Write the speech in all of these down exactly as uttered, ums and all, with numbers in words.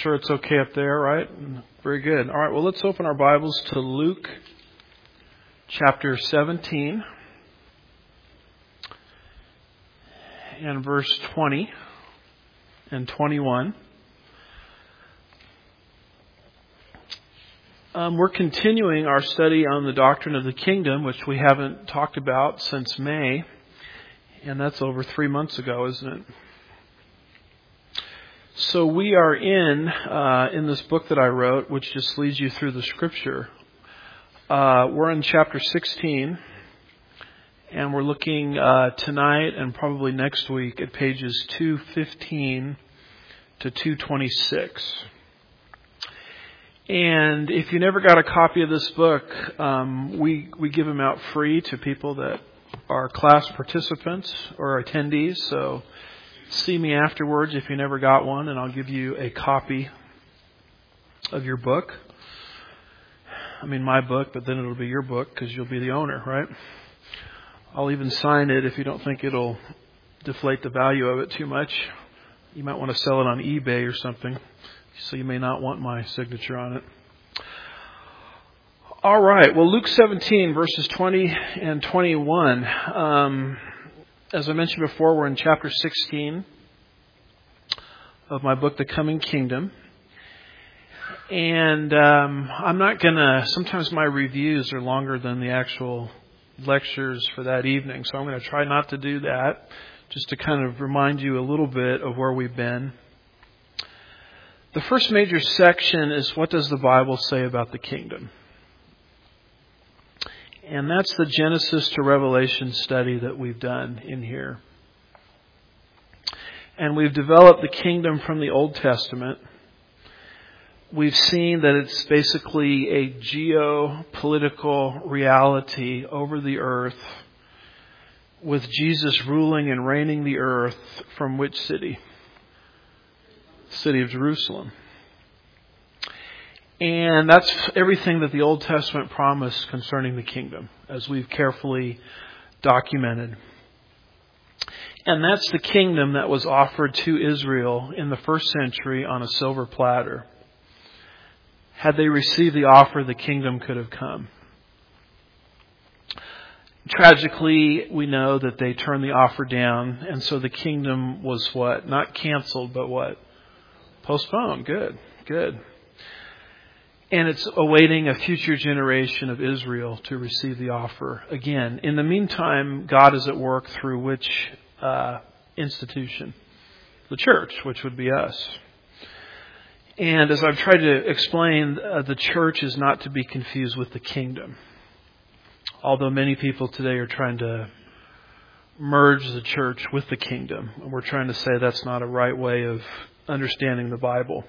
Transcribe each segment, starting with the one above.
sure it's okay up there, right? Very good. All right, well, let's open our Bibles to Luke chapter seventeen and verse twenty and twenty-one. Um, we're continuing our study on the doctrine of the kingdom, which we haven't talked about since May, and that's over three months ago, isn't it? So we are in uh, in this book that I wrote, which just leads you through the Scripture. Uh, we're in chapter sixteen, and we're looking uh, tonight and probably next week at pages two fifteen to two twenty-six. And if you never got a copy of this book, um, we we give them out free to people that are class participants or attendees. So see me afterwards if you never got one, and I'll give you a copy of your book. I mean, my book, but then it'll be your book because you'll be the owner, right? I'll even sign it if you don't think it'll deflate the value of it too much. You might want to sell it on eBay or something, so you may not want my signature on it. All right. Well, Luke seventeen, verses twenty and twenty-one. Um, as I mentioned before, we're in chapter sixteen of my book, The Coming Kingdom. And um, I'm not going to, sometimes my reviews are longer than the actual lectures for that evening. So I'm going to try not to do that, just to kind of remind you a little bit of where we've been. The first major section is, what does the Bible say about the kingdom? And that's the Genesis to Revelation study that we've done in here. And we've developed the kingdom from the Old Testament. We've seen that it's basically a geopolitical reality over the earth, with Jesus ruling and reigning the earth from which city? City of Jerusalem. And that's everything that the Old Testament promised concerning the kingdom, as we've carefully documented. And that's the kingdom that was offered to Israel in the first century on a silver platter. Had they received the offer, the kingdom could have come. Tragically, we know that they turned the offer down, and so the kingdom was what? Not canceled, but what? Postponed. Good, good. And it's awaiting a future generation of Israel to receive the offer again. In the meantime, God is at work through which uh, institution? The church, which would be us. And as I've tried to explain, uh, the church is not to be confused with the kingdom. Although many people today are trying to merge the church with the kingdom. And we're trying to say that's not a right way of understanding the Bible.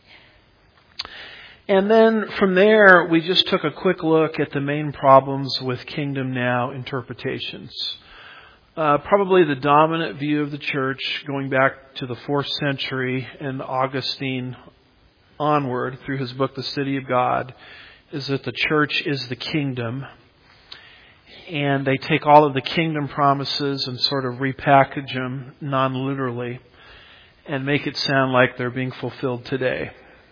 And then from there, we just took a quick look at the main problems with Kingdom Now interpretations. Uh, probably the dominant view of the church, going back to the fourth century and Augustine onward through his book, The City of God, is that the church is the kingdom. And they take all of the kingdom promises and sort of repackage them non-literally and make it sound like they're being fulfilled today.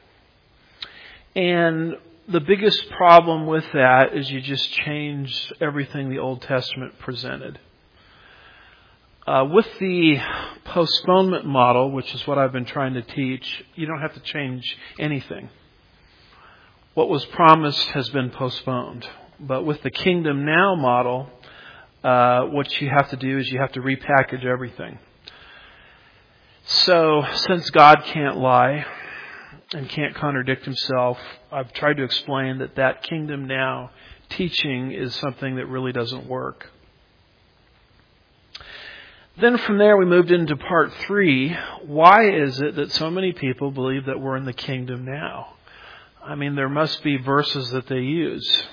And the biggest problem with that is you just change everything the Old Testament presented. Uh, with the postponement model, which is what I've been trying to teach, you don't have to change anything. What was promised has been postponed. But with the Kingdom Now model, uh, what you have to do is you have to repackage everything. So, since God can't lie and can't contradict himself, I've tried to explain that that Kingdom Now teaching is something that really doesn't work. Then from there we moved into part three. Why is it that so many people believe that we're in the kingdom now? I mean, there must be verses that they use.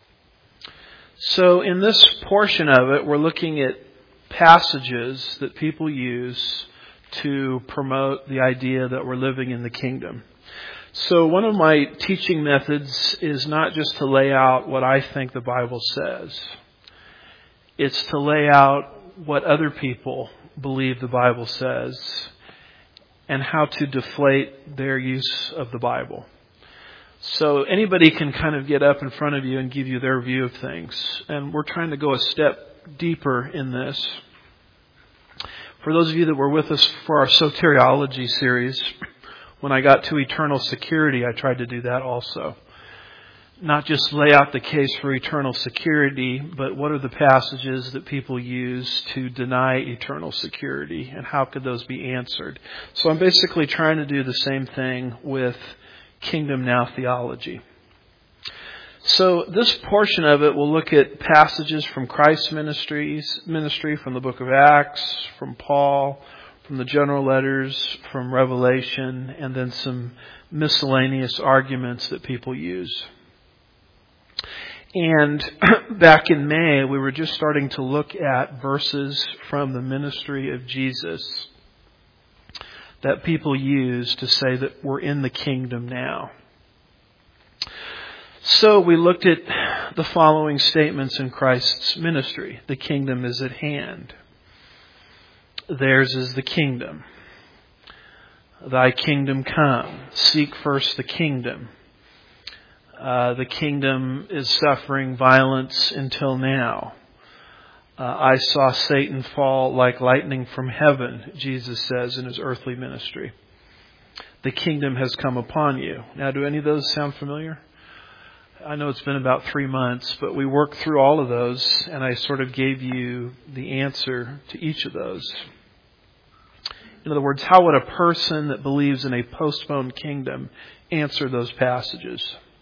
So in this portion of it, we're looking at passages that people use to promote the idea that we're living in the kingdom. So one of my teaching methods is not just to lay out what I think the Bible says. It's to lay out what other people believe the Bible says and how to deflate their use of the Bible. So anybody can kind of get up in front of you and give you their view of things. And we're trying to go a step deeper in this. For those of you that were with us for our soteriology series, when I got to eternal security, I tried to do that also. Not just lay out the case for eternal security, but what are the passages that people use to deny eternal security, and how could those be answered? So I'm basically trying to do the same thing with Kingdom Now theology. So this portion of it will look at passages from Christ's ministries, ministry, from the book of Acts, from Paul, from the general letters, from Revelation, and then some miscellaneous arguments that people use. And back in May, we were just starting to look at verses from the ministry of Jesus that people use to say that we're in the kingdom now. So we looked at the following statements in Christ's ministry. The kingdom is at hand. Theirs is the kingdom. Thy kingdom come. Seek first the kingdom. Uh, the kingdom is suffering violence until now. Uh, I saw Satan fall like lightning from heaven, Jesus says in his earthly ministry. The kingdom has come upon you. Now, do any of those sound familiar? I know it's been about three months, but we worked through all of those, and I sort of gave you the answer to each of those. In other words, how would a person that believes in a postponed kingdom answer those passages?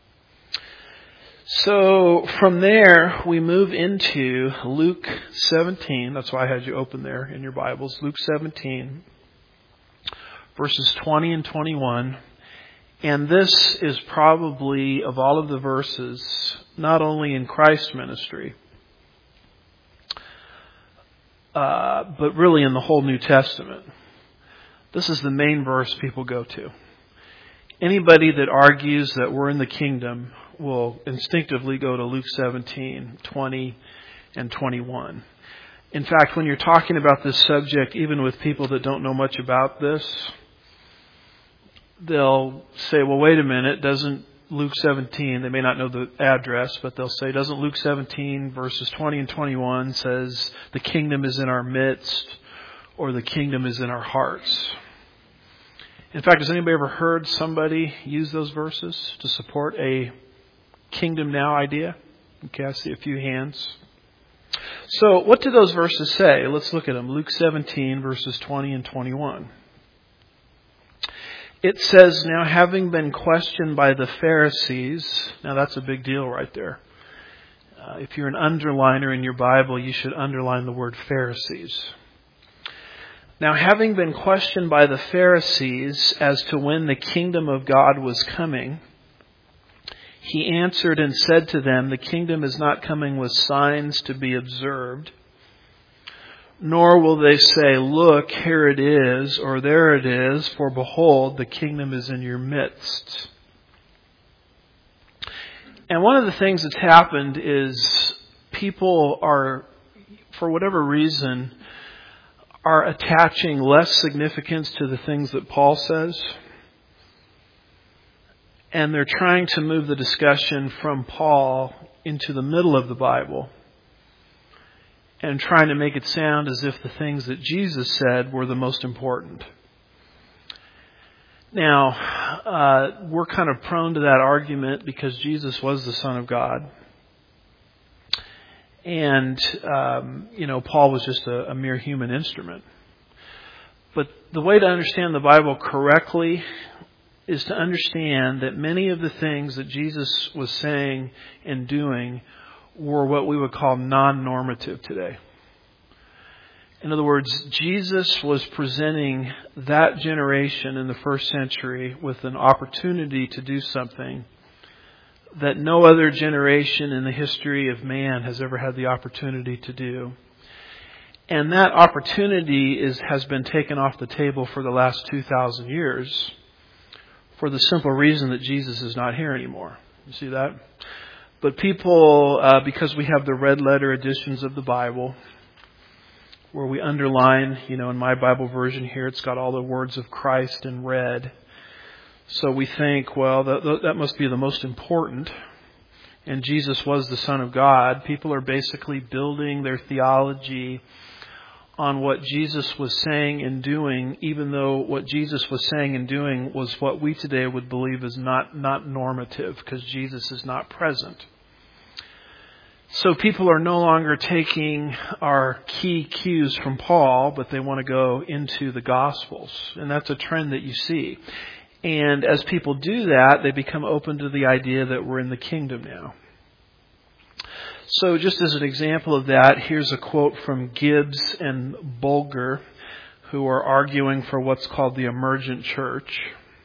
So from there, we move into Luke seventeen. That's why I had you open there in your Bibles. Luke seventeen, verses twenty and twenty-one. And this is probably, of all of the verses, not only in Christ's ministry, uh, but really in the whole New Testament. This is the main verse people go to. Anybody that argues that we're in the kingdom will instinctively go to Luke seventeen, twenty, and twenty-one. In fact, when you're talking about this subject, even with people that don't know much about this, they'll say, well, wait a minute, doesn't Luke seventeen, they may not know the address, but they'll say, doesn't Luke seventeen, verses twenty and twenty-one says the kingdom is in our midst, or the kingdom is in our hearts? In fact, has anybody ever heard somebody use those verses to support a kingdom now idea? Okay, I see a few hands. So what do those verses say? Let's look at them. Luke seventeen, verses twenty and twenty-one. It says, now having been questioned by the Pharisees, now that's a big deal right there. Uh, if you're an underliner in your Bible, you should underline the word Pharisees. Now having been questioned by the Pharisees as to when the kingdom of God was coming, he answered and said to them, the kingdom is not coming with signs to be observed, nor will they say, look, here it is, or there it is, for behold, the kingdom is in your midst. And one of the things that's happened is people are, for whatever reason, are attaching less significance to the things that Paul says. And they're trying to move the discussion from Paul into the middle of the Bible and trying to make it sound as if the things that Jesus said were the most important. Now, uh, we're kind of prone to that argument because Jesus was the Son of God. And, um, you know, Paul was just a, a mere human instrument. But the way to understand the Bible correctly is to understand that many of the things that Jesus was saying and doing were what we would call non-normative today. In other words, Jesus was presenting that generation in the first century with an opportunity to do something that no other generation in the history of man has ever had the opportunity to do. And that opportunity is has been taken off the table for the last two thousand years for the simple reason that Jesus is not here anymore. You see that? But people, uh, because we have the red letter editions of the Bible, where we underline, you know, in my Bible version here, it's got all the words of Christ in red. So we think, well, that, that must be the most important. And Jesus was the Son of God. People are basically building their theology on what Jesus was saying and doing, even though what Jesus was saying and doing was what we today would believe is not, not normative, because Jesus is not present. So people are no longer taking our key cues from Paul, but they want to go into the Gospels. And that's a trend that you see. And as people do that, they become open to the idea that we're in the kingdom now. So just as an example of that, here's a quote from Gibbs and Bulger, who are arguing for what's called the emergent church.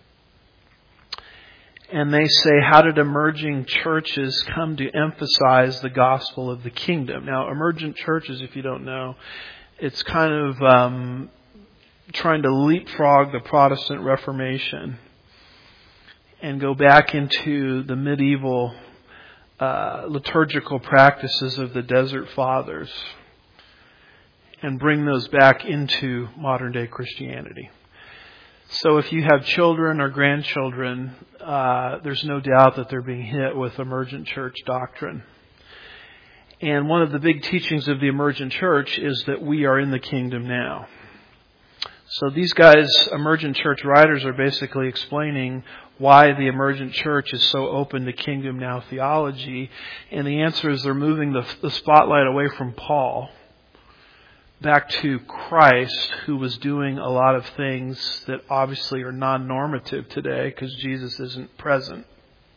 And they say, how did emerging churches come to emphasize the gospel of the kingdom? Now, emergent churches, if you don't know, it's kind of um, trying to leapfrog the Protestant Reformation and go back into the medieval uh, liturgical practices of the Desert Fathers and bring those back into modern day Christianity. So if you have children or grandchildren, uh, there's no doubt that they're being hit with emergent church doctrine. And one of the big teachings of the emergent church is that we are in the kingdom now. So these guys, emergent church writers, are basically explaining why the emergent church is so open to kingdom now theology. And the answer is they're moving the, the spotlight away from Paul back to Christ, who was doing a lot of things that obviously are non-normative today because Jesus isn't present.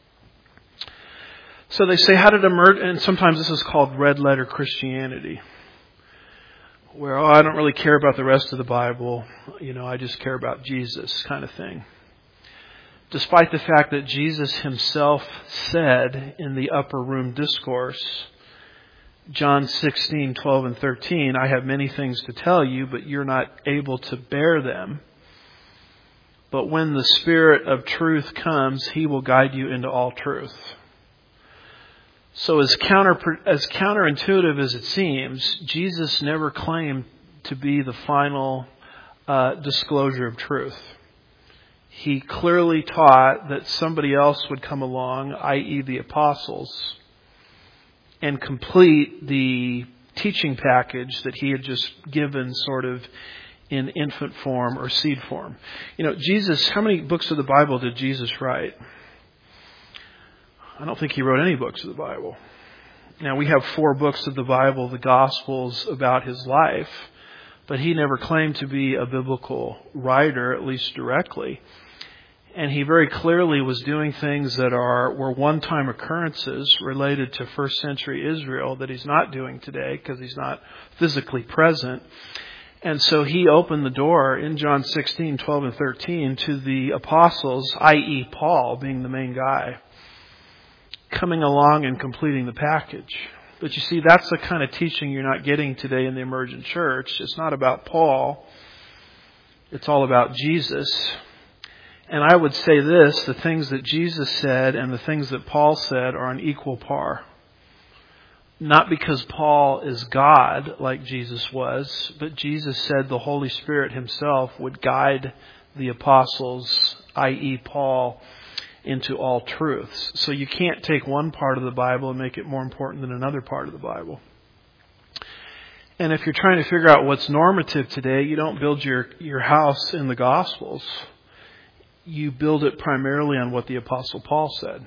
So they say, how did emerge, and sometimes this is called red letter Christianity, where, oh, I don't really care about the rest of the Bible, you know, I just care about Jesus kind of thing. Despite the fact that Jesus himself said in the upper room discourse, John sixteen, twelve, and thirteen, I have many things to tell you, but you're not able to bear them. But when the Spirit of truth comes, He will guide you into all truth. So as counter as counterintuitive as it seems, Jesus never claimed to be the final uh, disclosure of truth. He clearly taught that somebody else would come along, that is the apostles, and complete the teaching package that he had just given sort of in infant form or seed form. You know, Jesus, how many books of the Bible did Jesus write? I don't think he wrote any books of the Bible. Now, we have four books of the Bible, the Gospels, about his life, but he never claimed to be a biblical writer, at least directly. And he very clearly was doing things that are were one-time occurrences related to first century Israel that he's not doing today because he's not physically present. And so he opened the door in John sixteen, twelve, and thirteen to the apostles, that is. Paul being the main guy, coming along and completing the package. But you see, that's the kind of teaching you're not getting today in the emergent church. It's not about Paul. It's all about Jesus. And I would say this, the things that Jesus said and the things that Paul said are on equal par. Not because Paul is God like Jesus was, but Jesus said the Holy Spirit himself would guide the apostles, that is. Paul, into all truths. So you can't take one part of the Bible and make it more important than another part of the Bible. And if you're trying to figure out what's normative today, you don't build your, your house in the Gospels. You build it primarily on what the Apostle Paul said.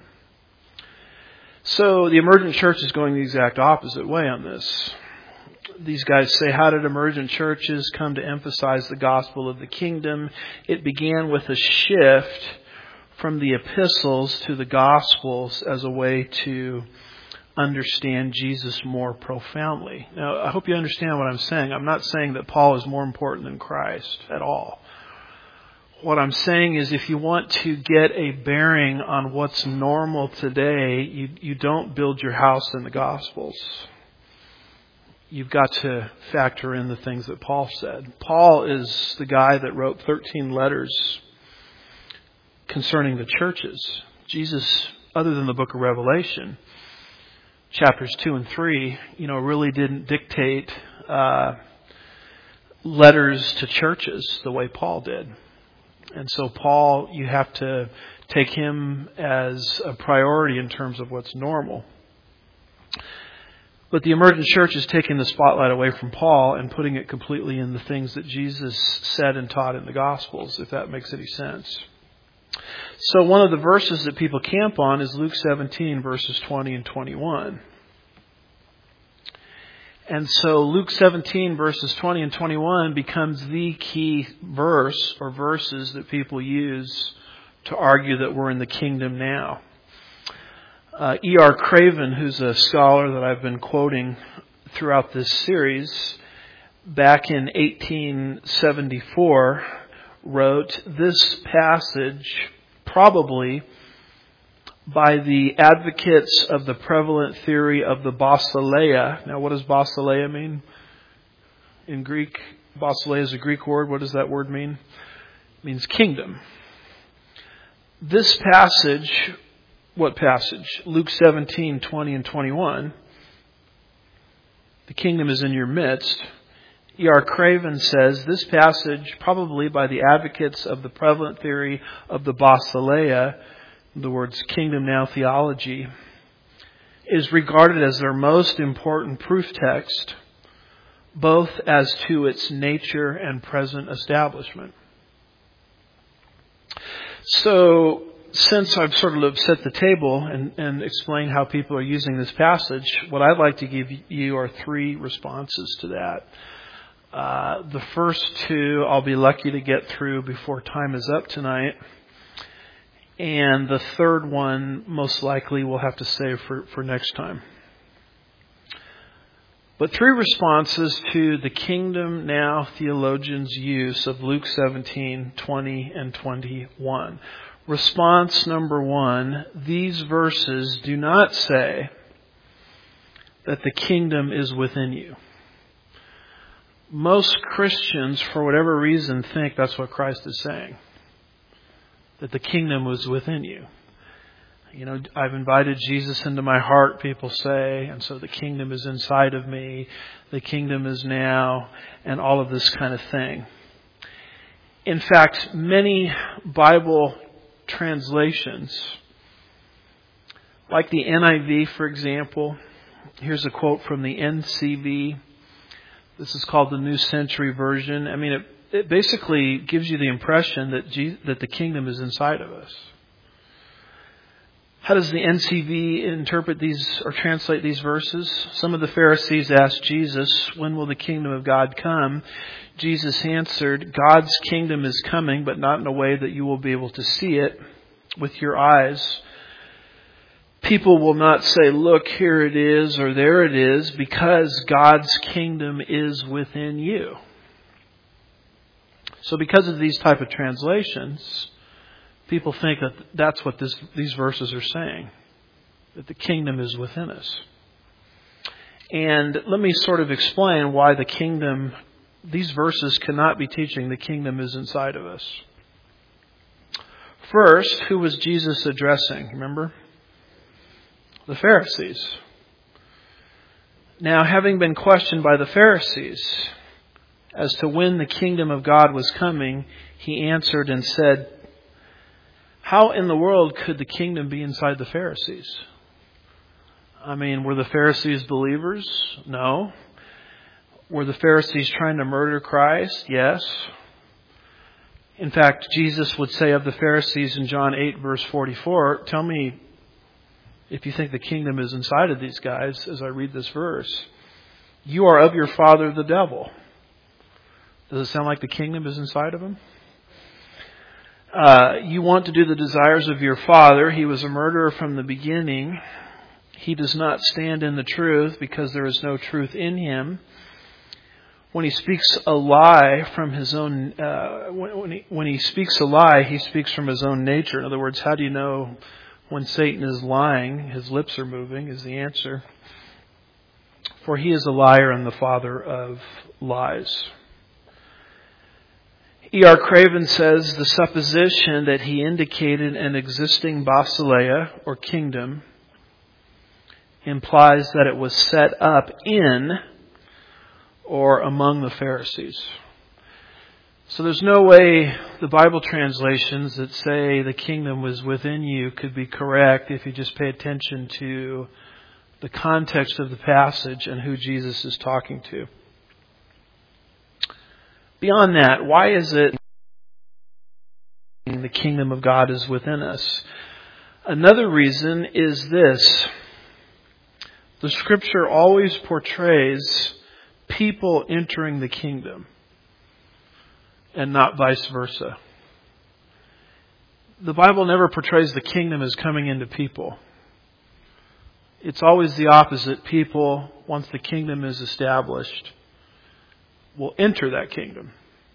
So the emergent church is going the exact opposite way on this. These guys say, how did emergent churches come to emphasize the gospel of the kingdom? It began with a shift from the epistles to the gospels as a way to understand Jesus more profoundly. Now, I hope you understand what I'm saying. I'm not saying that Paul is more important than Christ at all. What I'm saying is if you want to get a bearing on what's normal today, you, you don't build your house in the Gospels. You've got to factor in the things that Paul said. Paul is the guy that wrote thirteen letters concerning the churches. Jesus, other than the book of Revelation, chapters two and three, you know, really didn't dictate uh letters to churches the way Paul did. And so Paul, you have to take him as a priority in terms of what's normal. But the emergent church is taking the spotlight away from Paul and putting it completely in the things that Jesus said and taught in the Gospels, if that makes any sense. So one of the verses that people camp on is Luke seventeen, verses twenty and twenty-one. And so Luke seventeen, verses twenty and twenty-one becomes the key verse or verses that people use to argue that we're in the kingdom now. Uh, E R Craven, who's a scholar that I've been quoting throughout this series, back in eighteen seventy-four, wrote this passage probably by the advocates of the prevalent theory of the basileia. Now, what does basileia mean? In Greek, basileia is a Greek word. What does that word mean? It means kingdom. This passage, what passage? Luke seventeen, twenty and twenty-one. The kingdom is in your midst. E R Craven says this passage, probably by the advocates of the prevalent theory of the basileia, the words kingdom now theology, is regarded as their most important proof text, both as to its nature and present establishment. So, since I've sort of set the table and, and explained how people are using this passage, what I'd like to give you are three responses to that. Uh, the first two I'll be lucky to get through before time is up tonight. And the third one, most likely, we'll have to save for, for next time. But three responses to the kingdom now theologians' use of Luke seventeen, twenty, and twenty-one. Response number one, these verses do not say that the kingdom is within you. Most Christians, for whatever reason, think that's what Christ is saying. That the kingdom was within you. You know, I've invited Jesus into my heart, people say, and so the kingdom is inside of me. The kingdom is now, and all of this kind of thing. In fact, many Bible translations, like the N I V, for example, here's a quote from the N C V. This is called the New Century Version. I mean, it, it basically gives you the impression that Jesus, that the kingdom is inside of us. How does the N C V interpret these or translate these verses? Some of the Pharisees asked Jesus, when will the kingdom of God come? Jesus answered, God's kingdom is coming, but not in a way that you will be able to see it with your eyes. People will not say, look, here it is, or there it is, because God's kingdom is within you. So because of these type of translations, people think that that's what this, these verses are saying, that the kingdom is within us. And let me sort of explain why the kingdom, these verses cannot be teaching the kingdom is inside of us. First, who was Jesus addressing? Remember? The Pharisees. Now, having been questioned by the Pharisees as to when the kingdom of God was coming, he answered and said, how in the world could the kingdom be inside the Pharisees? I mean, were the Pharisees believers? No. Were the Pharisees trying to murder Christ? Yes. In fact, Jesus would say of the Pharisees in John eight, verse forty-four, tell me if you think the kingdom is inside of these guys as I read this verse. You are of your father, the devil. Does it sound like the kingdom is inside of him? Uh, you want to do the desires of your father. He was a murderer from the beginning. He does not stand in the truth because there is no truth in him. When he speaks a lie from his own, uh, when, when, he, when he speaks a lie, he speaks from his own nature. In other words, how do you know when Satan is lying? His lips are moving is the answer. For he is a liar and the father of lies. E R Craven says the supposition that he indicated an existing basileia or kingdom implies that it was set up in or among the Pharisees. So there's no way the Bible translations that say the kingdom was within you could be correct if you just pay attention to the context of the passage and who Jesus is talking to. Beyond that, why is it the kingdom of God is within us? Another reason is this. The Scripture always portrays people entering the kingdom and not vice versa. The Bible never portrays the kingdom as coming into people. It's always the opposite. People, once the kingdom is established, will enter that kingdom.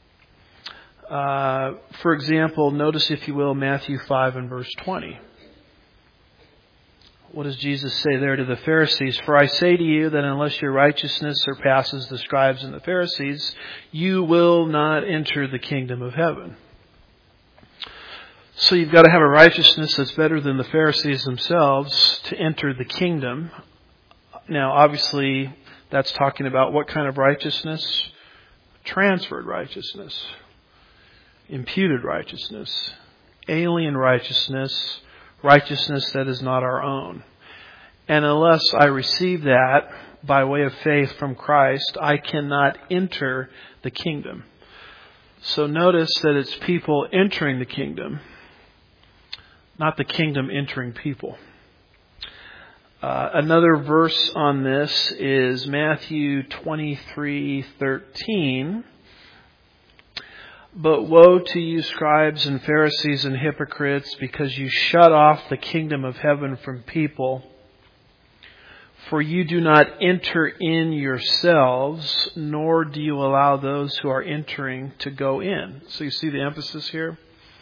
Uh, for example, notice, if you will, Matthew five and verse twenty. What does Jesus say there to the Pharisees? For I say to you that unless your righteousness surpasses the scribes and the Pharisees, you will not enter the kingdom of heaven. So you've got to have a righteousness that's better than the Pharisees themselves to enter the kingdom. Now, obviously, that's talking about what kind of righteousness? Transferred righteousness. Imputed righteousness. Alien righteousness. Righteousness that is not our own. And unless I receive that by way of faith from Christ, I cannot enter the kingdom. So notice that it's people entering the kingdom, not the kingdom entering people. Uh, another verse on this is Matthew twenty-three thirteen. But woe to you, scribes and Pharisees and hypocrites, because you shut off the kingdom of heaven from people. For you do not enter in yourselves, nor do you allow those who are entering to go in. So you see the emphasis here?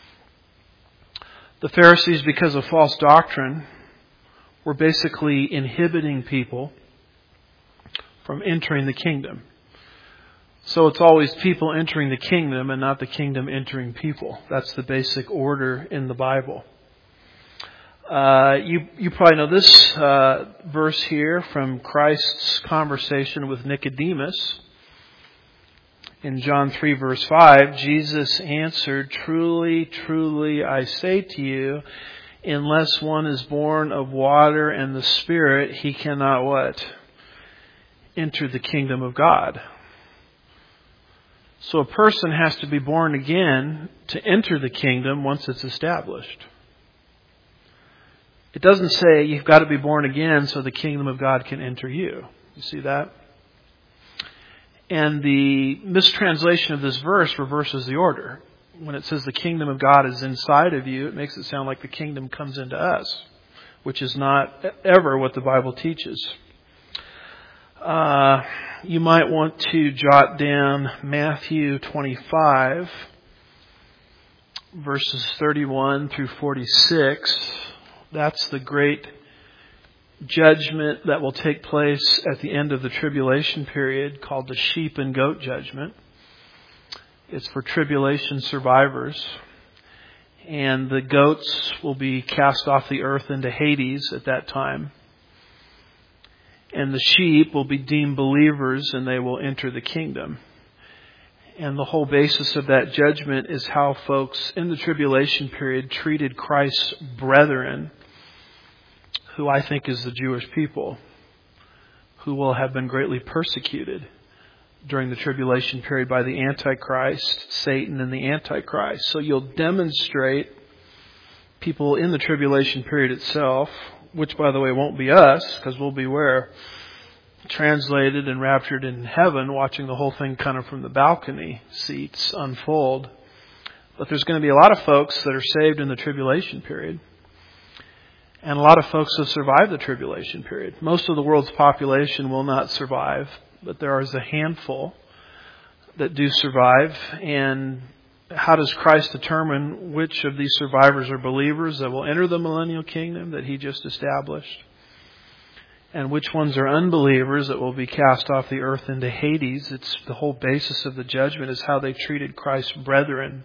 The Pharisees, because of false doctrine, were basically inhibiting people from entering the kingdom. So it's always people entering the kingdom and not the kingdom entering people. That's the basic order in the Bible. Uh, you, you probably know this uh, verse here from Christ's conversation with Nicodemus. In John three verse five, Jesus answered, Truly, truly, I say to you, unless one is born of water and the Spirit, he cannot what? Enter the kingdom of God. So a person has to be born again to enter the kingdom once it's established. It doesn't say you've got to be born again so the kingdom of God can enter you. You see that? And the mistranslation of this verse reverses the order. When it says the kingdom of God is inside of you, it makes it sound like the kingdom comes into us, which is not ever what the Bible teaches. Uh, you might want to jot down Matthew twenty-five, verses thirty-one through forty-six. That's the great judgment that will take place at the end of the tribulation period, called the sheep and goat judgment. It's for tribulation survivors. And the goats will be cast off the earth into Hades at that time. And the sheep will be deemed believers and they will enter the kingdom. And the whole basis of that judgment is how folks in the tribulation period treated Christ's brethren, who I think is the Jewish people, who will have been greatly persecuted during the tribulation period by the Antichrist, Satan, and the Antichrist. So you'll demonstrate people in the tribulation period itself, which, by the way, won't be us, because we'll be where? Translated and raptured in heaven, watching the whole thing kind of from the balcony seats unfold. But there's going to be a lot of folks that are saved in the tribulation period. And a lot of folks have survived the tribulation period. Most of the world's population will not survive, but there is a handful that do survive. And how does Christ determine which of these survivors are believers that will enter the millennial kingdom that He just established? And which ones are unbelievers that will be cast off the earth into Hades? It's the whole basis of the judgment is how they treated Christ's brethren.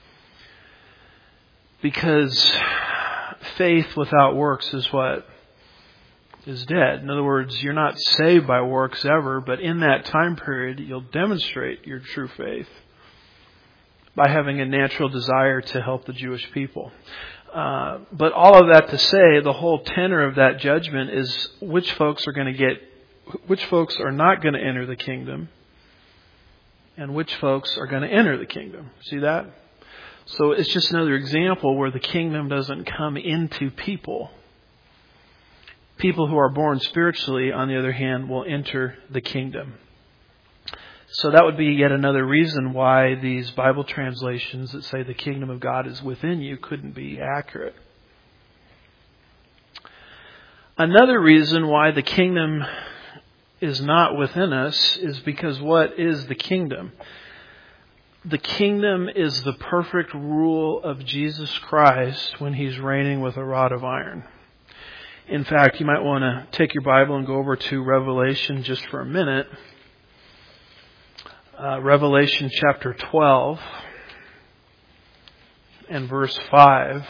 Because faith without works is what? Is dead. In other words, you're not saved by works ever, but in that time period, you'll demonstrate your true faith by having a natural desire to help the Jewish people. Uh, but all of that to say, the whole tenor of that judgment is which folks are going to get, which folks are not going to enter the kingdom, and which folks are going to enter the kingdom. See that? So it's just another example where the kingdom doesn't come into people. People who are born spiritually, on the other hand, will enter the kingdom. So that would be yet another reason why these Bible translations that say the kingdom of God is within you couldn't be accurate. Another reason why the kingdom is not within us is because what is the kingdom? The kingdom is the perfect rule of Jesus Christ when He's reigning with a rod of iron. In fact, you might want to take your Bible and go over to Revelation just for a minute. Uh, Revelation chapter twelve and verse five.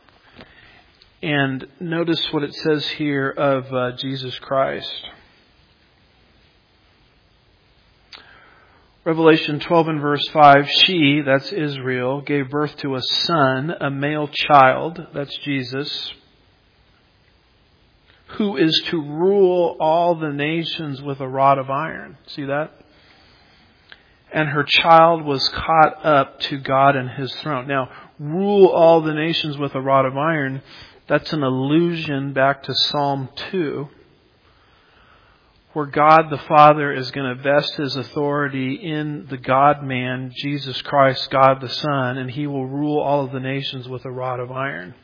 And notice what it says here of uh, Jesus Christ. Revelation twelve and verse five, she, that's Israel, gave birth to a son, a male child, that's Jesus, who is to rule all the nations with a rod of iron. See that? And her child was caught up to God and His throne. Now, rule all the nations with a rod of iron, that's an allusion back to Psalm two, where God the Father is going to vest His authority in the God-man, Jesus Christ, God the Son, and He will rule all of the nations with a rod of iron.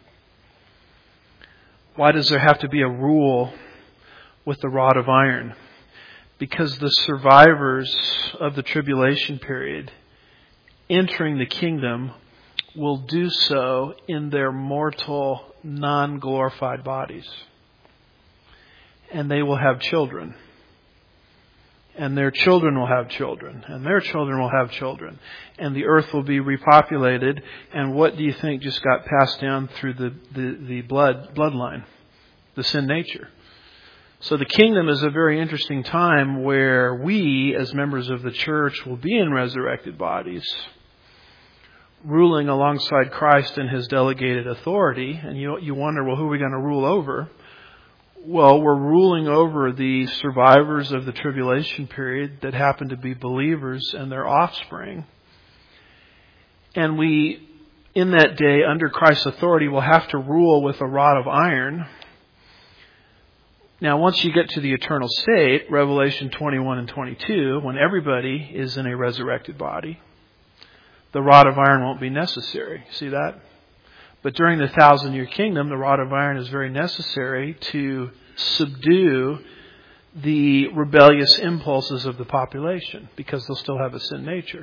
Why does there have to be a rule with the rod of iron? Because the survivors of the tribulation period entering the kingdom will do so in their mortal, non-glorified bodies. And they will have children. And their children will have children. And their children will have children. And the earth will be repopulated. And what do you think just got passed down through the, the, the blood bloodline? The sin nature. So the kingdom is a very interesting time where we, as members of the church, will be in resurrected bodies, ruling alongside Christ in His delegated authority. And you, you wonder, well, who are we going to rule over? Well, we're ruling over the survivors of the tribulation period that happen to be believers and their offspring. And we, in that day, under Christ's authority, will have to rule with a rod of iron. Now, once you get to the eternal state, Revelation twenty-one and twenty-two, when everybody is in a resurrected body, the rod of iron won't be necessary. See that? But during the thousand-year kingdom, the rod of iron is very necessary to subdue the rebellious impulses of the population, because they'll still have a sin nature.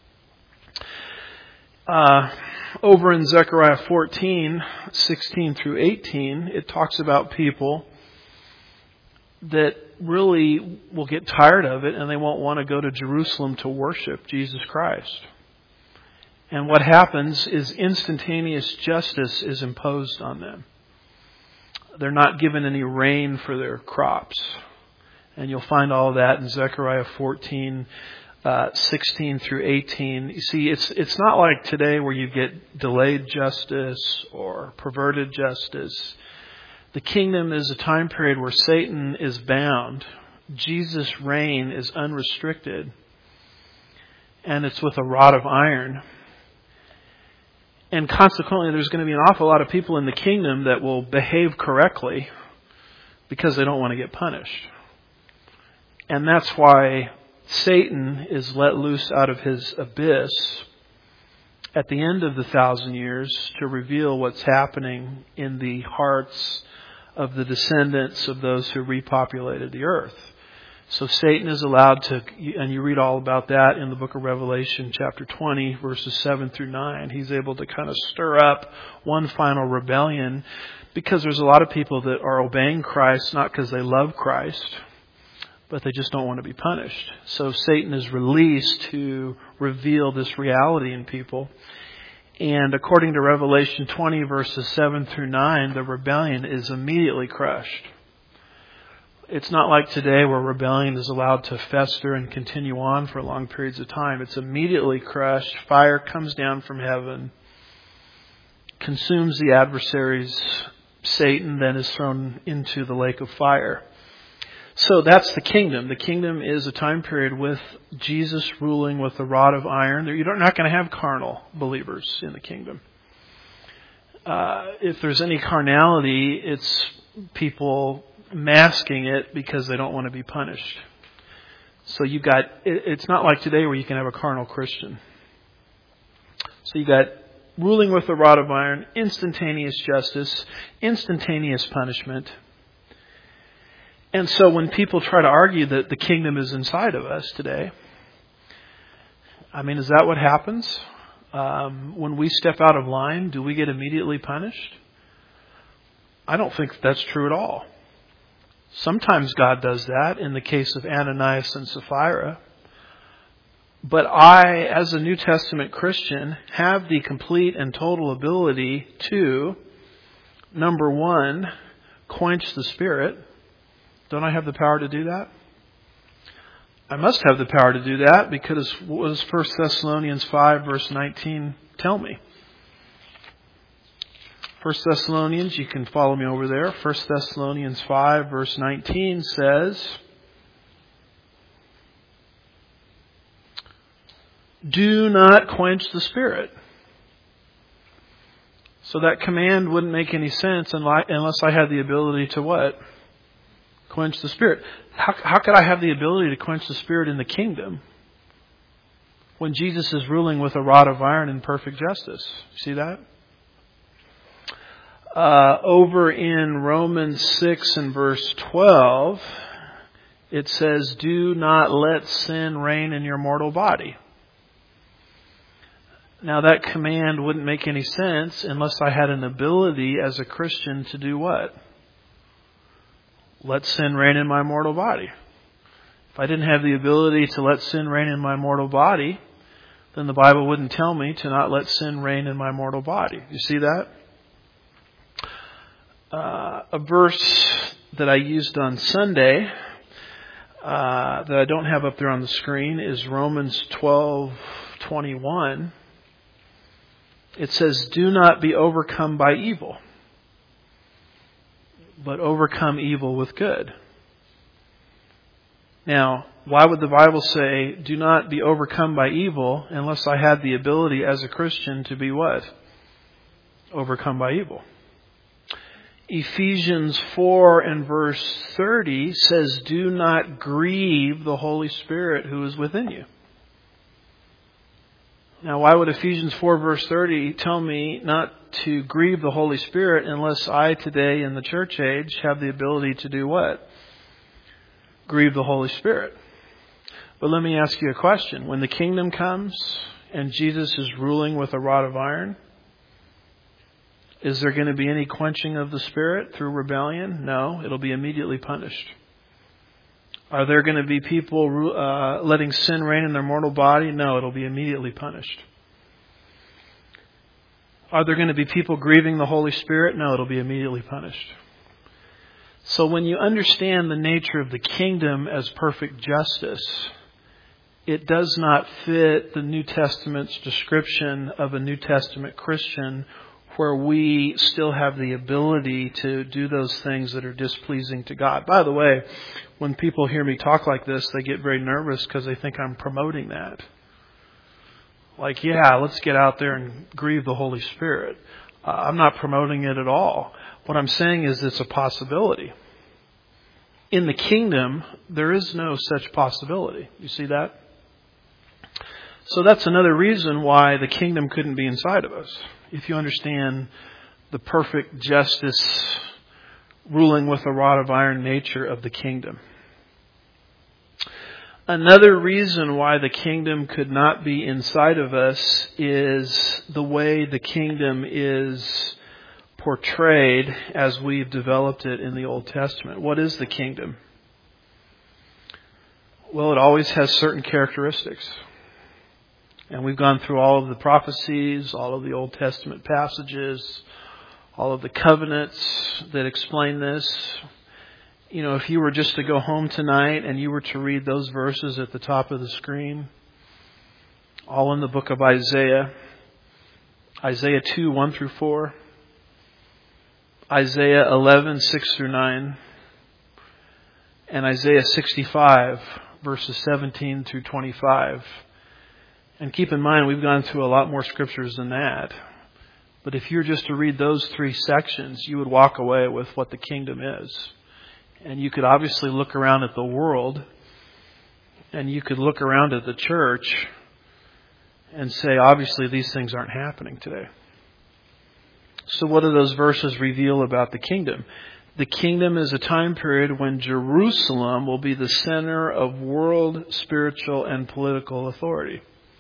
Uh, over in Zechariah fourteen, sixteen through eighteen, it talks about people that really will get tired of it and they won't want to go to Jerusalem to worship Jesus Christ. And what happens is instantaneous justice is imposed on them. They're not given any rain for their crops. And you'll find all of that in Zechariah fourteen, uh, sixteen through eighteen. You see, it's it's not like today where you get delayed justice or perverted justice. The kingdom is a time period where Satan is bound. Jesus' reign is unrestricted. And it's with a rod of iron. And consequently, there's going to be an awful lot of people in the kingdom that will behave correctly because they don't want to get punished. And that's why Satan is let loose out of his abyss at the end of the thousand years to reveal what's happening in the hearts of the descendants of those who repopulated the earth. So Satan is allowed to, and you read all about that in the book of Revelation, chapter twenty, verses seven through nine. He's able to kind of stir up one final rebellion because there's a lot of people that are obeying Christ, not because they love Christ, but they just don't want to be punished. So Satan is released to reveal this reality in people. And according to Revelation twenty, verses seven through nine, the rebellion is immediately crushed. It's not like today where rebellion is allowed to fester and continue on for long periods of time. It's immediately crushed. Fire comes down from heaven, consumes the adversaries. Satan then is thrown into the lake of fire. So that's the kingdom. The kingdom is a time period with Jesus ruling with a rod of iron. You're not going to have carnal believers in the kingdom. Uh, if there's any carnality, it's people masking it because they don't want to be punished. So you got, it's not like today where you can have a carnal Christian. So you got ruling with a rod of iron, instantaneous justice, instantaneous punishment. And so when people try to argue that the kingdom is inside of us today, I mean, is that what happens? Um, when we step out of line, do we get immediately punished? I don't think that's true at all. Sometimes God does that in the case of Ananias and Sapphira. But I, as a New Testament Christian, have the complete and total ability to, number one, quench the Spirit. Don't I have the power to do that? I must have the power to do that because what does First Thessalonians five verse nineteen tell me? First Thessalonians, you can follow me over there. First Thessalonians five verse nineteen says, do not quench the Spirit. So that command wouldn't make any sense unless I had the ability to what? Quench the Spirit. How, how could I have the ability to quench the Spirit in the kingdom when Jesus is ruling with a rod of iron in perfect justice? See that? Uh, over in Romans six and verse twelve, it says, do not let sin reign in your mortal body. Now that command wouldn't make any sense unless I had an ability as a Christian to do what? Let sin reign in my mortal body. If I didn't have the ability to let sin reign in my mortal body, then the Bible wouldn't tell me to not let sin reign in my mortal body. You see that? Uh, a verse that I used on Sunday uh, that I don't have up there on the screen is Romans twelve twenty-one. It says, do not be overcome by evil, but overcome evil with good. Now, why would the Bible say, do not be overcome by evil, unless I had the ability as a Christian to be what? Overcome by evil. Ephesians four and verse thirty says, do not grieve the Holy Spirit who is within you. Now, why would Ephesians four verse thirty tell me not to grieve the Holy Spirit unless I today in the church age have the ability to do what? Grieve the Holy Spirit. But let me ask you a question. When the kingdom comes and Jesus is ruling with a rod of iron, is there going to be any quenching of the Spirit through rebellion? No, it'll be immediately punished. Are there going to be people uh, letting sin reign in their mortal body? No, it'll be immediately punished. Are there going to be people grieving the Holy Spirit? No, it'll be immediately punished. So when you understand the nature of the kingdom as perfect justice, it does not fit the New Testament's description of a New Testament Christian where we still have the ability to do those things that are displeasing to God. By the way, when people hear me talk like this, they get very nervous because they think I'm promoting that. Like, yeah, let's get out there and grieve the Holy Spirit. Uh, I'm not promoting it at all. What I'm saying is it's a possibility. In the kingdom, there is no such possibility. You see that? So that's another reason why the kingdom couldn't be inside of us. If you understand the perfect justice ruling with a rod of iron nature of the kingdom. Another reason why the kingdom could not be inside of us is the way the kingdom is portrayed as we've developed it in the Old Testament. What is the kingdom? Well, it always has certain characteristics. And we've gone through all of the prophecies, all of the Old Testament passages, all of the covenants that explain this. You know, if you were just to go home tonight and you were to read those verses at the top of the screen, all in the book of Isaiah, Isaiah two, one through four, Isaiah eleven, six through nine, and Isaiah sixty-five, verses seventeen through twenty-five. And keep in mind, we've gone through a lot more scriptures than that. But if you were just to read those three sections, you would walk away with what the kingdom is. And you could obviously look around at the world, and you could look around at the church and say, obviously, these things aren't happening today. So what do those verses reveal about the kingdom? The kingdom is a time period when Jerusalem will be the center of world, spiritual, and political authority.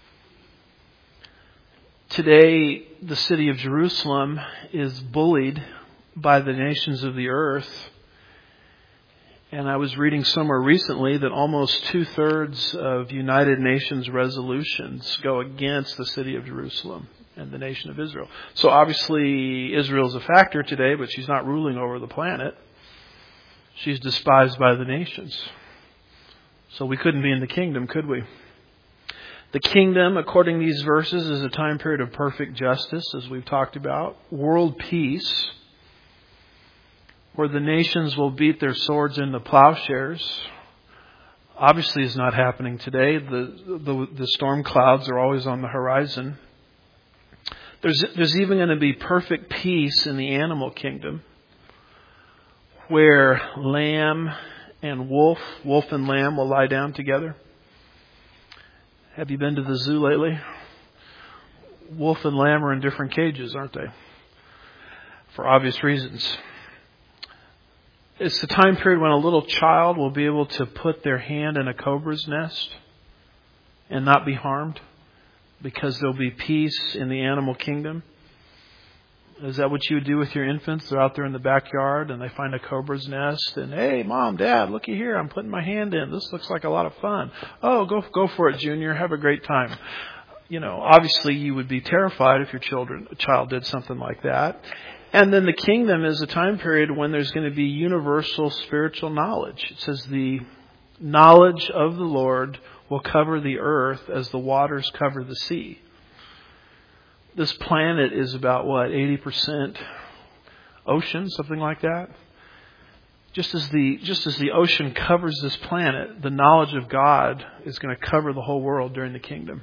Today, the city of Jerusalem is bullied by the nations of the earth. And I was reading somewhere recently that almost two-thirds of United Nations resolutions go against the city of Jerusalem and the nation of Israel. So obviously Israel's a factor today, but she's not ruling over the planet. She's despised by the nations. So we couldn't be in the kingdom, could we? The kingdom, according to these verses, is a time period of perfect justice, as we've talked about. World peace, where the nations will beat their swords into plowshares. Obviously is not happening today. The, the, the storm clouds are always on the horizon. There's, there's even going to be perfect peace in the animal kingdom, where lamb and wolf, wolf and lamb will lie down together. Have you been to the zoo lately? Wolf and lamb are in different cages, aren't they? For obvious reasons. It's the time period when a little child will be able to put their hand in a cobra's nest and not be harmed, because there'll be peace in the animal kingdom. Is that what you would do with your infants? They're out there in the backyard and they find a cobra's nest and, hey, Mom, Dad, looky here. I'm putting my hand in. This looks like a lot of fun. Oh, go go for it, Junior. Have a great time. You know, obviously you would be terrified if your children, a child did something like that. And then the kingdom is a time period when there's going to be universal spiritual knowledge. It says the knowledge of the Lord will cover the earth as the waters cover the sea. This planet is about, what, eighty percent ocean, something like that? Just as the just as the ocean covers this planet, the knowledge of God is going to cover the whole world during the kingdom.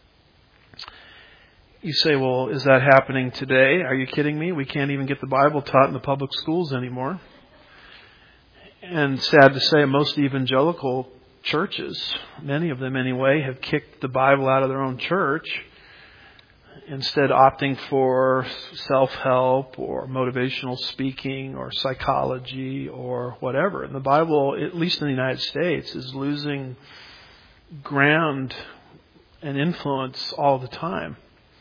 You say, well, is that happening today? Are you kidding me? We can't even get the Bible taught in the public schools anymore. And sad to say, most evangelical churches, many of them anyway, have kicked the Bible out of their own church, instead opting for self-help or motivational speaking or psychology or whatever. And the Bible, at least in the United States, is losing ground and influence all the time.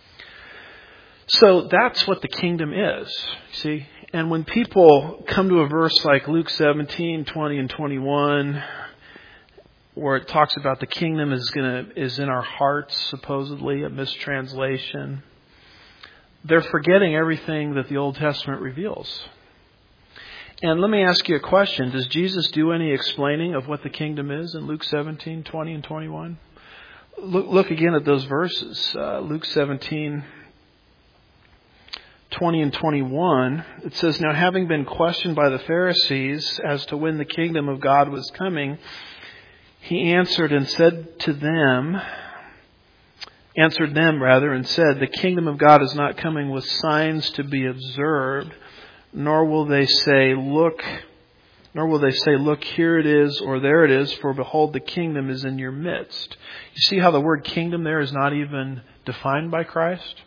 So that's what the kingdom is, see? And when people come to a verse like Luke seventeen, twenty and twenty-one, where it talks about the kingdom is gonna is in our hearts, supposedly, a mistranslation, they're forgetting everything that the Old Testament reveals. And let me ask you a question. Does Jesus do any explaining of what the kingdom is in Luke seventeen, twenty and twenty-one? Look, look again at those verses. Uh, Luke seventeen, twenty and twenty-one, it says, now having been questioned by the Pharisees as to when the kingdom of God was coming, he answered and said to them, answered them rather, and said, the kingdom of God is not coming with signs to be observed, nor will they say, look, nor will they say, look, here it is, or there it is, for behold, the kingdom is in your midst. You see how the word kingdom there is not even defined by Christ?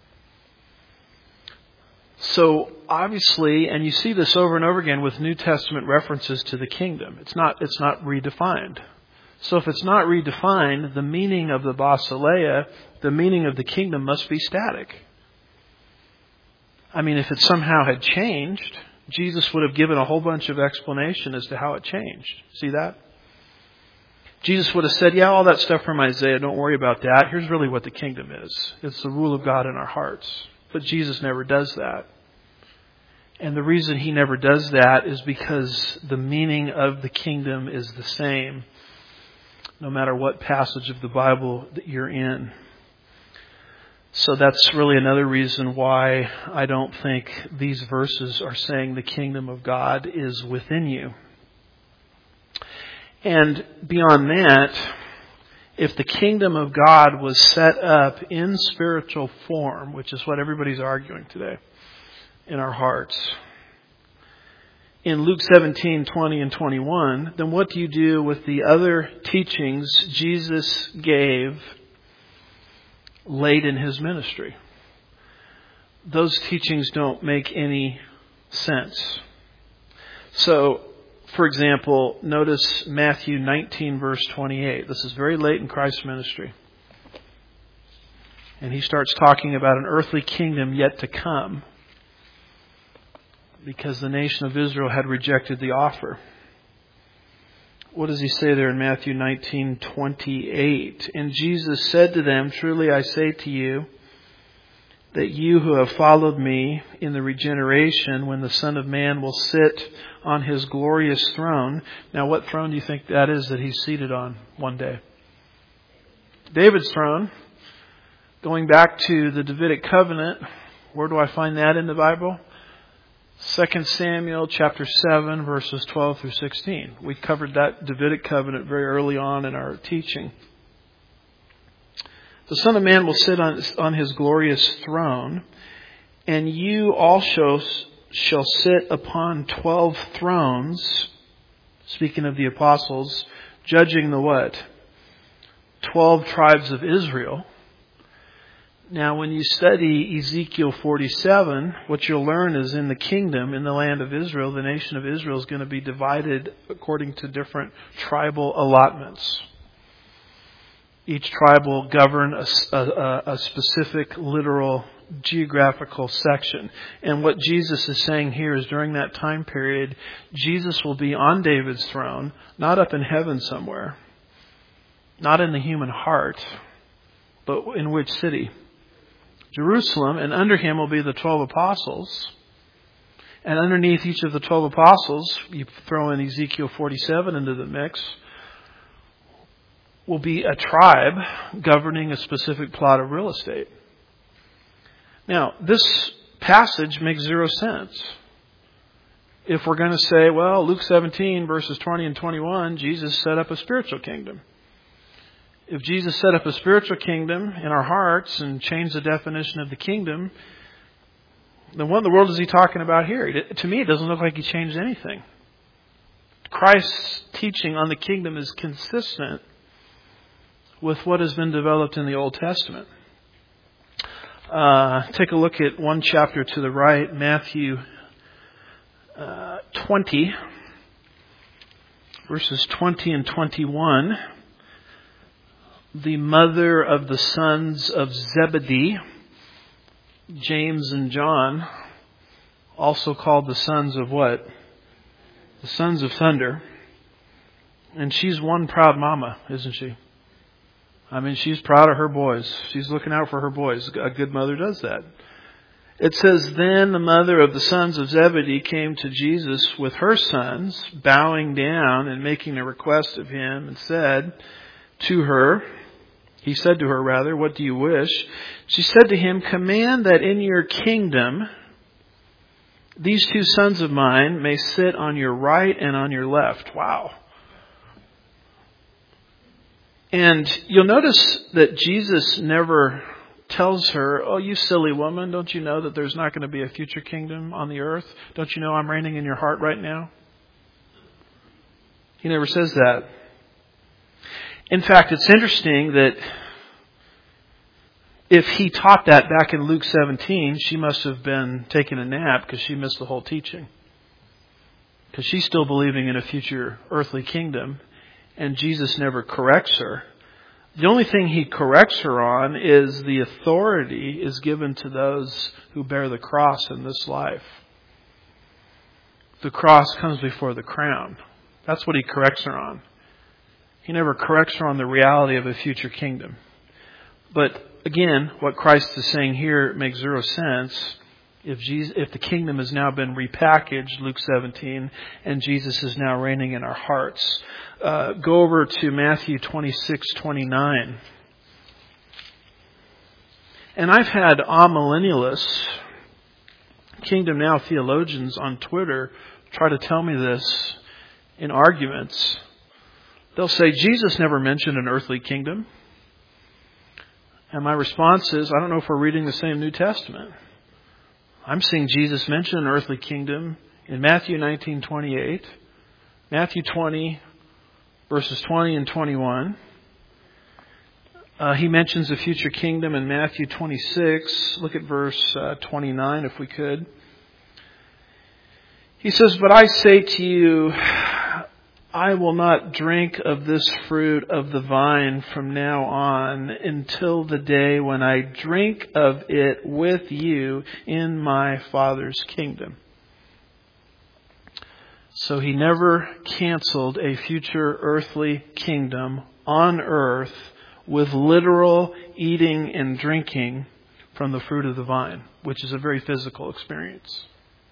So obviously, and you see this over and over again with New Testament references to the kingdom. It's not, it's not redefined. So if it's not redefined, the meaning of the basileia, the meaning of the kingdom must be static. I mean, if it somehow had changed, Jesus would have given a whole bunch of explanation as to how it changed. See that? Jesus would have said, yeah, all that stuff from Isaiah, don't worry about that. Here's really what the kingdom is. It's the rule of God in our hearts. But Jesus never does that. And the reason he never does that is because the meaning of the kingdom is the same, no matter what passage of the Bible that you're in. So that's really another reason why I don't think these verses are saying the kingdom of God is within you. And beyond that, if the kingdom of God was set up in spiritual form, which is what everybody's arguing today in our hearts, in Luke seventeen, twenty and twenty-one, then what do you do with the other teachings Jesus gave late in his ministry? Those teachings don't make any sense. So, for example, notice Matthew nineteen, verse twenty-eight. This is very late in Christ's ministry. And he starts talking about an earthly kingdom yet to come, because the nation of Israel had rejected the offer. What does he say there in Matthew nineteen twenty-eight? And Jesus said to them, "Truly I say to you, that you who have followed me in the regeneration, when the Son of Man will sit on his glorious throne." Now, what throne do you think that is that he's seated on one day? David's throne. Going back to the Davidic covenant, where do I find that in the Bible? Second Samuel chapter seven, verses twelve through sixteen. We covered that Davidic covenant very early on in our teaching. The Son of Man will sit on, on his glorious throne, and you also shall sit upon twelve thrones, speaking of the apostles, judging the what? Twelve tribes of Israel. Now, when you study Ezekiel forty-seven, what you'll learn is in the kingdom, in the land of Israel, the nation of Israel is going to be divided according to different tribal allotments. Each tribe will govern a, a, a specific literal geographical section. And what Jesus is saying here is during that time period, Jesus will be on David's throne, not up in heaven somewhere, not in the human heart, but in which city? Jerusalem, and under him will be the twelve apostles. And underneath each of the twelve apostles, you throw in Ezekiel forty-seven into the mix, will be a tribe governing a specific plot of real estate. Now, this passage makes zero sense. If we're going to say, well, Luke seventeen, verses twenty and twenty-one, Jesus set up a spiritual kingdom. If Jesus set up a spiritual kingdom in our hearts and changed the definition of the kingdom, then what in the world is he talking about here? To me, it doesn't look like he changed anything. Christ's teaching on the kingdom is consistent with what has been developed in the Old Testament. Uh, take a look at one chapter to the right, Matthew uh, twenty, verses twenty and twenty-one. The mother of the sons of Zebedee, James and John, also called the sons of what? The sons of thunder. And she's one proud mama, isn't she? I mean, she's proud of her boys. She's looking out for her boys. A good mother does that. It says, then the mother of the sons of Zebedee came to Jesus with her sons, bowing down and making a request of him, and said to her, he said to her rather, what do you wish? She said to him, command that in your kingdom these two sons of mine may sit on your right and on your left. Wow. And you'll notice that Jesus never tells her, oh, you silly woman, don't you know that there's not going to be a future kingdom on the earth? Don't you know I'm reigning in your heart right now? He never says that. In fact, it's interesting that if he taught that back in Luke seventeen, she must have been taking a nap because she missed the whole teaching. Because she's still believing in a future earthly kingdom, and Jesus never corrects her. The only thing he corrects her on is the authority is given to those who bear the cross in this life. The cross comes before the crown. That's what he corrects her on. He never corrects her on the reality of a future kingdom. But again, what Christ is saying here makes zero sense. If Jesus, if the kingdom has now been repackaged, Luke seventeen, and Jesus is now reigning in our hearts. Uh, go over to Matthew twenty-six twenty-nine. And I've had amillennialists, Kingdom Now theologians on Twitter try to tell me this in arguments. They'll say, Jesus never mentioned an earthly kingdom. And my response is, I don't know if we're reading the same New Testament. I'm seeing Jesus mention an earthly kingdom in Matthew nineteen twenty-eight, Matthew twenty, verses twenty and twenty-one. Uh, he mentions a future kingdom in Matthew twenty-six. Look at verse uh, twenty-nine if we could. He says, "But I say to you, I will not drink of this fruit of the vine from now on until the day when I drink of it with you in my Father's kingdom." So he never canceled a future earthly kingdom on earth with literal eating and drinking from the fruit of the vine, which is a very physical experience.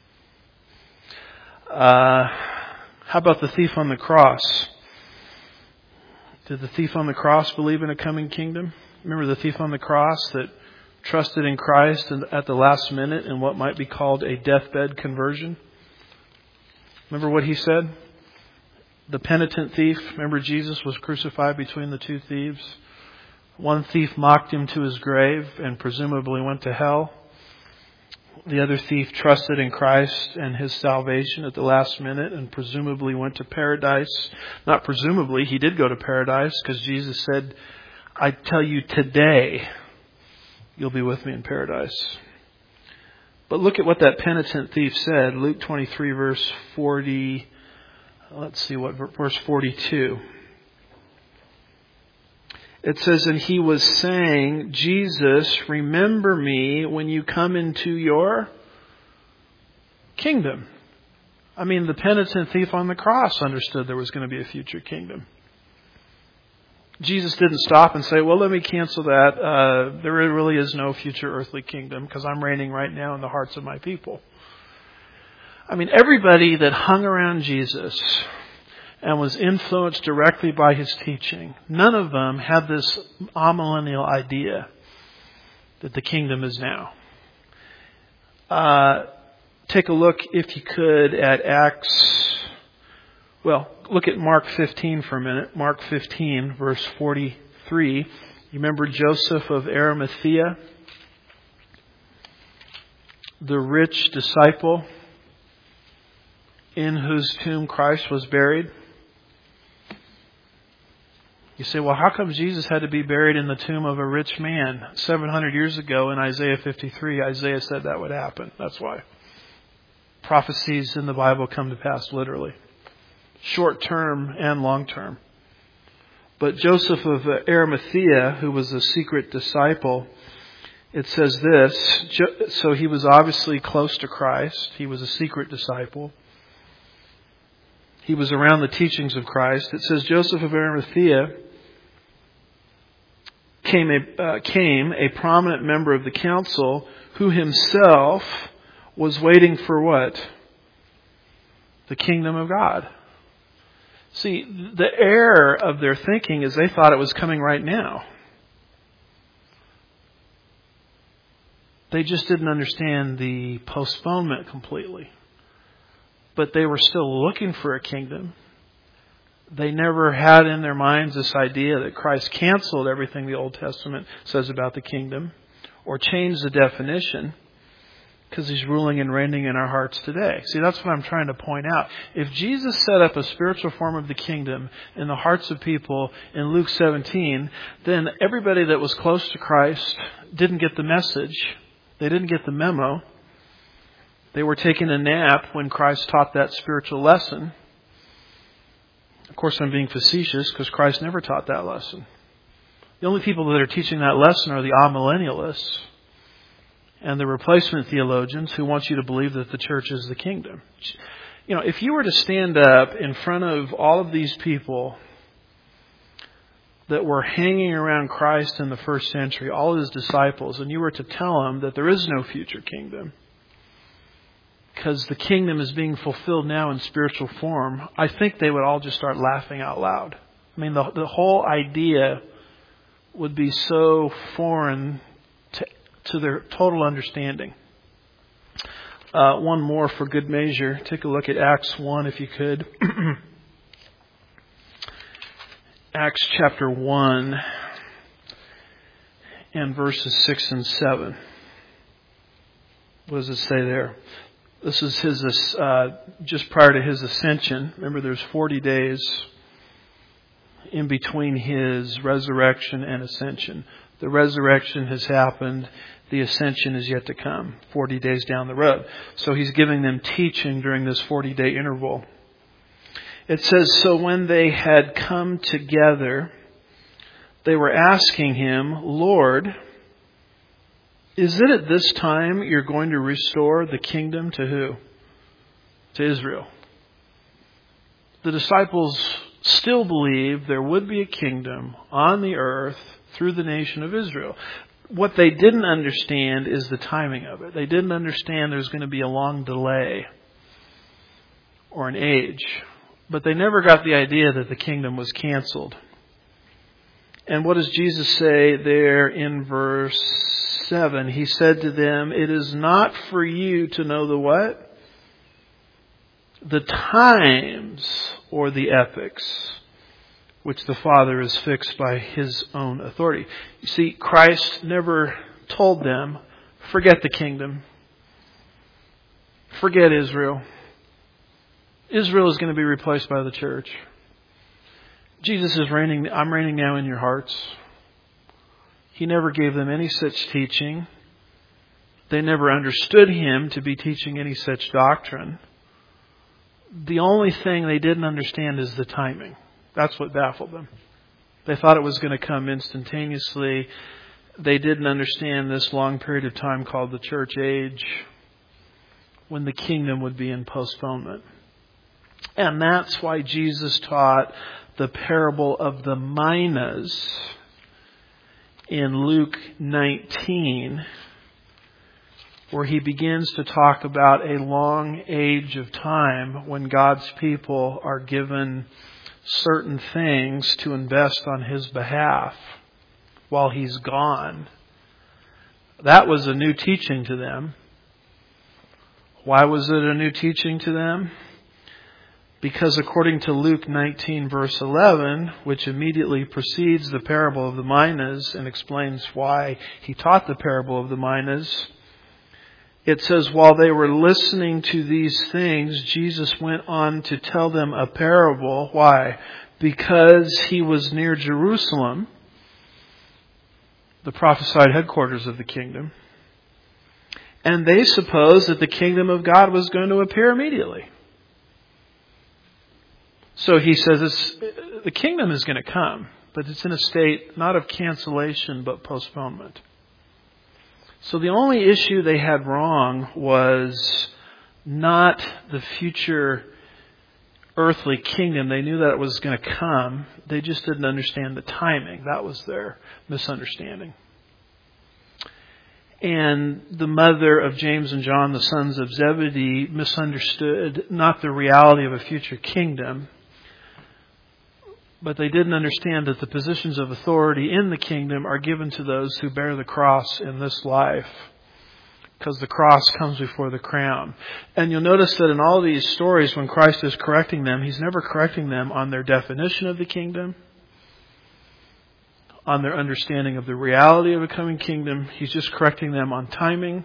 Uh... How about the thief on the cross? Did the thief on the cross believe in a coming kingdom? Remember the thief on the cross that trusted in Christ at the last minute in what might be called a deathbed conversion? Remember what he said? The penitent thief, remember Jesus was crucified between the two thieves. One thief mocked him to his grave and presumably went to hell. The other thief trusted in Christ and his salvation at the last minute and presumably went to paradise. Not presumably, he did go to paradise because Jesus said, "I tell you today, you'll be with me in paradise." But look at what that penitent thief said. Luke twenty-three, verse forty. Let's see what verse forty-two. It says, "And he was saying, 'Jesus, remember me when you come into your kingdom.'" I mean, the penitent thief on the cross understood there was going to be a future kingdom. Jesus didn't stop and say, "Well, let me cancel that. Uh, there really is no future earthly kingdom because I'm reigning right now in the hearts of my people." I mean, everybody that hung around Jesus and was influenced directly by his teaching, none of them had this amillennial idea that the kingdom is now. Uh, take a look, if you could, at Acts. Well, look at Mark fifteen for a minute. Mark fifteen, verse forty-three. You remember Joseph of Arimathea, the rich disciple in whose tomb Christ was buried? You say, well, how come Jesus had to be buried in the tomb of a rich man? seven hundred years ago in Isaiah fifty-three, Isaiah said that would happen. That's why. Prophecies in the Bible come to pass literally. Short term and long term. But Joseph of Arimathea, who was a secret disciple, it says this. So he was obviously close to Christ. He was a secret disciple. He was around the teachings of Christ. It says Joseph of Arimathea came a, uh, came a prominent member of the council who himself was waiting for what? The kingdom of God. See, the error of their thinking is they thought it was coming right now. They just didn't understand the postponement completely. But they were still looking for a kingdom. They never had in their minds this idea that Christ canceled everything the Old Testament says about the kingdom or changed the definition because He's ruling and reigning in our hearts today. See, that's what I'm trying to point out. If Jesus set up a spiritual form of the kingdom in the hearts of people in Luke seventeen, then everybody that was close to Christ didn't get the message. They didn't get the memo. They were taking a nap when Christ taught that spiritual lesson. Of course, I'm being facetious because Christ never taught that lesson. The only people that are teaching that lesson are the amillennialists and the replacement theologians who want you to believe that the church is the kingdom. You know, if you were to stand up in front of all of these people that were hanging around Christ in the first century, all His disciples, and you were to tell them that there is no future kingdom, because the kingdom is being fulfilled now in spiritual form, I think they would all just start laughing out loud. I mean, the, the whole idea would be so foreign to, to their total understanding. Uh, one more for good measure. Take a look at Acts one if you could. Acts chapter one and verses six and seven. What does it say there? This is his uh, just prior to his ascension. Remember, there's forty days in between his resurrection and ascension. The resurrection has happened. The ascension is yet to come, forty days down the road. So he's giving them teaching during this forty-day interval. It says, so when they had come together, they were asking him, Lord, is it at this time you're going to restore the kingdom to who? To Israel. The disciples still believed there would be a kingdom on the earth through the nation of Israel. What they didn't understand is the timing of it. They didn't understand there's going to be a long delay or an age. But they never got the idea that the kingdom was canceled. And what does Jesus say there in verse seven? He said to them, it is not for you to know the what? The times or the epochs which the Father is fixed by His own authority. You see, Christ never told them, forget the kingdom. Forget Israel. Israel is going to be replaced by the church. Jesus is reigning. I'm reigning now in your hearts. He never gave them any such teaching. They never understood Him to be teaching any such doctrine. The only thing they didn't understand is the timing. That's what baffled them. They thought it was going to come instantaneously. They didn't understand this long period of time called the church age, when the kingdom would be in postponement. And that's why Jesus taught the parable of the minas in Luke nineteen, where He begins to talk about a long age of time when God's people are given certain things to invest on His behalf while He's gone. That was a new teaching to them. Why was it a new teaching to them? Because according to Luke nineteen verse eleven, which immediately precedes the parable of the minas and explains why He taught the parable of the minas, it says, while they were listening to these things, Jesus went on to tell them a parable. Why? Because He was near Jerusalem, the prophesied headquarters of the kingdom, and they supposed that the kingdom of God was going to appear immediately. So He says it's, the kingdom is going to come, but it's in a state not of cancellation but postponement. So the only issue they had wrong was not the future earthly kingdom. They knew that it was going to come. They just didn't understand the timing. That was their misunderstanding. And the mother of James and John, the sons of Zebedee, misunderstood not the reality of a future kingdom, but they didn't understand that the positions of authority in the kingdom are given to those who bear the cross in this life, because the cross comes before the crown. And you'll notice that in all these stories, when Christ is correcting them, He's never correcting them on their definition of the kingdom, on their understanding of the reality of a coming kingdom. He's just correcting them on timing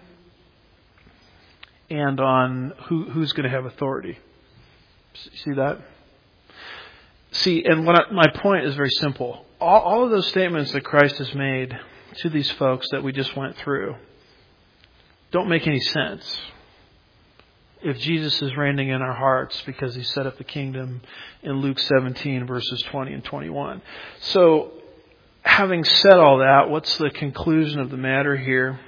and on who, who's going to have authority. See that? See, and what I, my point is very simple. All, all of those statements that Christ has made to these folks that we just went through don't make any sense if Jesus is reigning in our hearts because He set up the kingdom in Luke seventeen, verses twenty and twenty-one. So, having said all that, what's the conclusion of the matter here?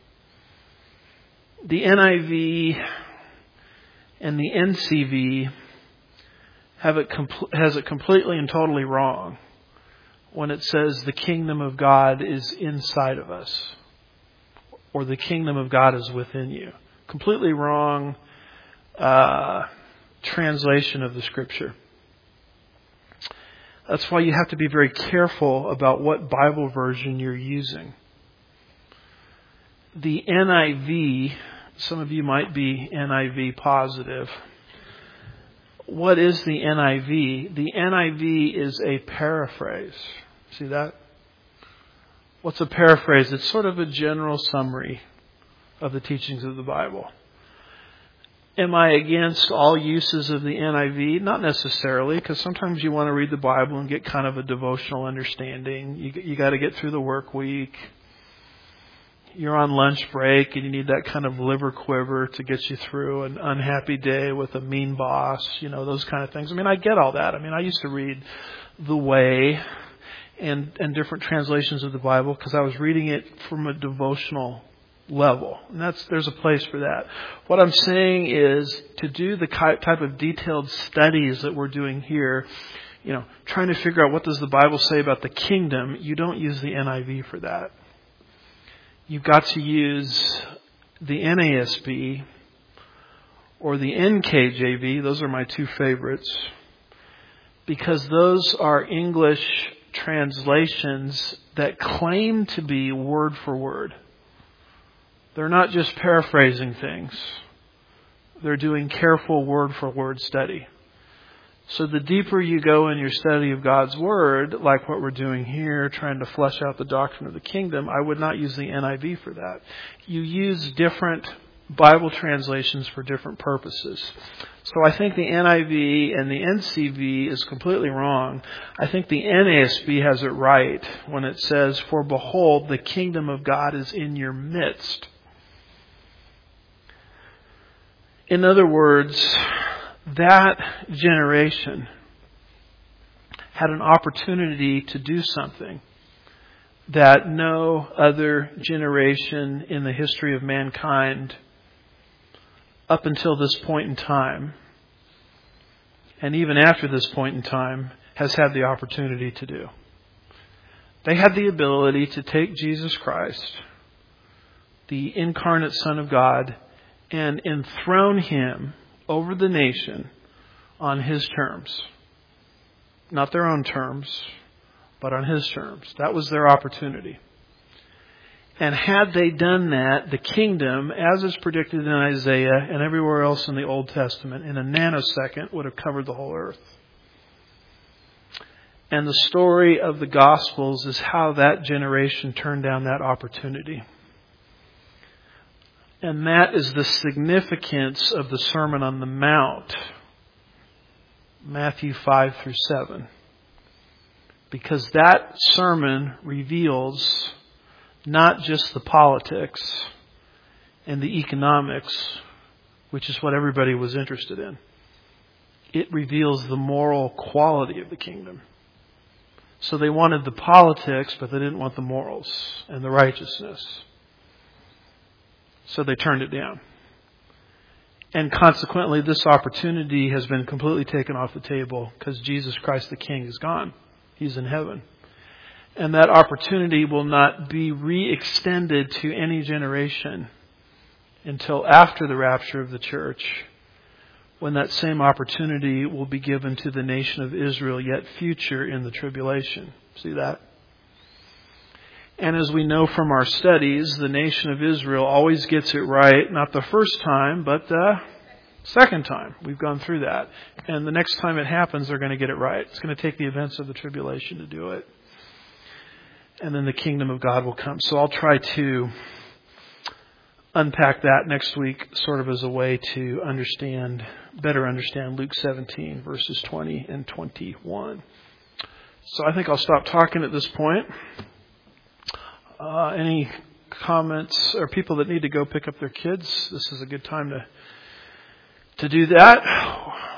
The N I V and the N C V have it compl- has it completely and totally wrong when it says the kingdom of God is inside of us, or the kingdom of God is within you. Completely wrong. uh, translation of the Scripture. That's why you have to be very careful about what Bible version you're using. The N I V, some of you might be N I V positive. What is the N I V? The N I V is a paraphrase. See that? What's a paraphrase? It's sort of a general summary of the teachings of the Bible. Am I against all uses of the N I V? Not necessarily, because sometimes you want to read the Bible and get kind of a devotional understanding. You, you got to get through the work week. You're on lunch break and you need that kind of liver quiver to get you through an unhappy day with a mean boss, you know, those kind of things. I mean, I get all that. I mean, I used to read The Way and, and different translations of the Bible because I was reading it from a devotional level. And that's, there's a place for that. What I'm saying is to do the type of detailed studies that we're doing here, you know, trying to figure out what does the Bible say about the kingdom, you don't use the N I V for that. You've got to use the N A S B or the N K J V. Those are my two favorites because those are English translations that claim to be word for word. They're not just paraphrasing things. They're doing careful word for word study. So the deeper you go in your study of God's Word, like what we're doing here, trying to flesh out the doctrine of the kingdom, I would not use the N I V for that. You use different Bible translations for different purposes. So I think the N I V and the N C V is completely wrong. I think the N A S B has it right when it says, "For behold, the kingdom of God is in your midst." In other words, that generation had an opportunity to do something that no other generation in the history of mankind up until this point in time, and even after this point in time, has had the opportunity to do. They had the ability to take Jesus Christ, the incarnate Son of God, and enthrone Him over the nation on His terms. Not their own terms, but on His terms. That was their opportunity. And had they done that, the kingdom, as is predicted in Isaiah and everywhere else in the Old Testament, in a nanosecond would have covered the whole earth. And the story of the Gospels is how that generation turned down that opportunity. And that is the significance of the Sermon on the Mount, Matthew five through seven. Because that sermon reveals not just the politics and the economics, which is what everybody was interested in. It reveals the moral quality of the kingdom. So they wanted the politics, but they didn't want the morals and the righteousness. So they turned it down. And consequently, this opportunity has been completely taken off the table because Jesus Christ the King is gone. He's in heaven. And that opportunity will not be re-extended to any generation until after the rapture of the church, when that same opportunity will be given to the nation of Israel, yet future in the tribulation. See that? And as we know from our studies, the nation of Israel always gets it right, not the first time, but the second time. We've gone through that. And the next time it happens, they're going to get it right. It's going to take the events of the tribulation to do it. And then the kingdom of God will come. So I'll try to unpack that next week, sort of as a way to understand, better understand Luke seventeen, verses twenty and twenty-one. So I think I'll stop talking at this point. Uh, any comments or people that need to go pick up their kids? This is a good time to to do that.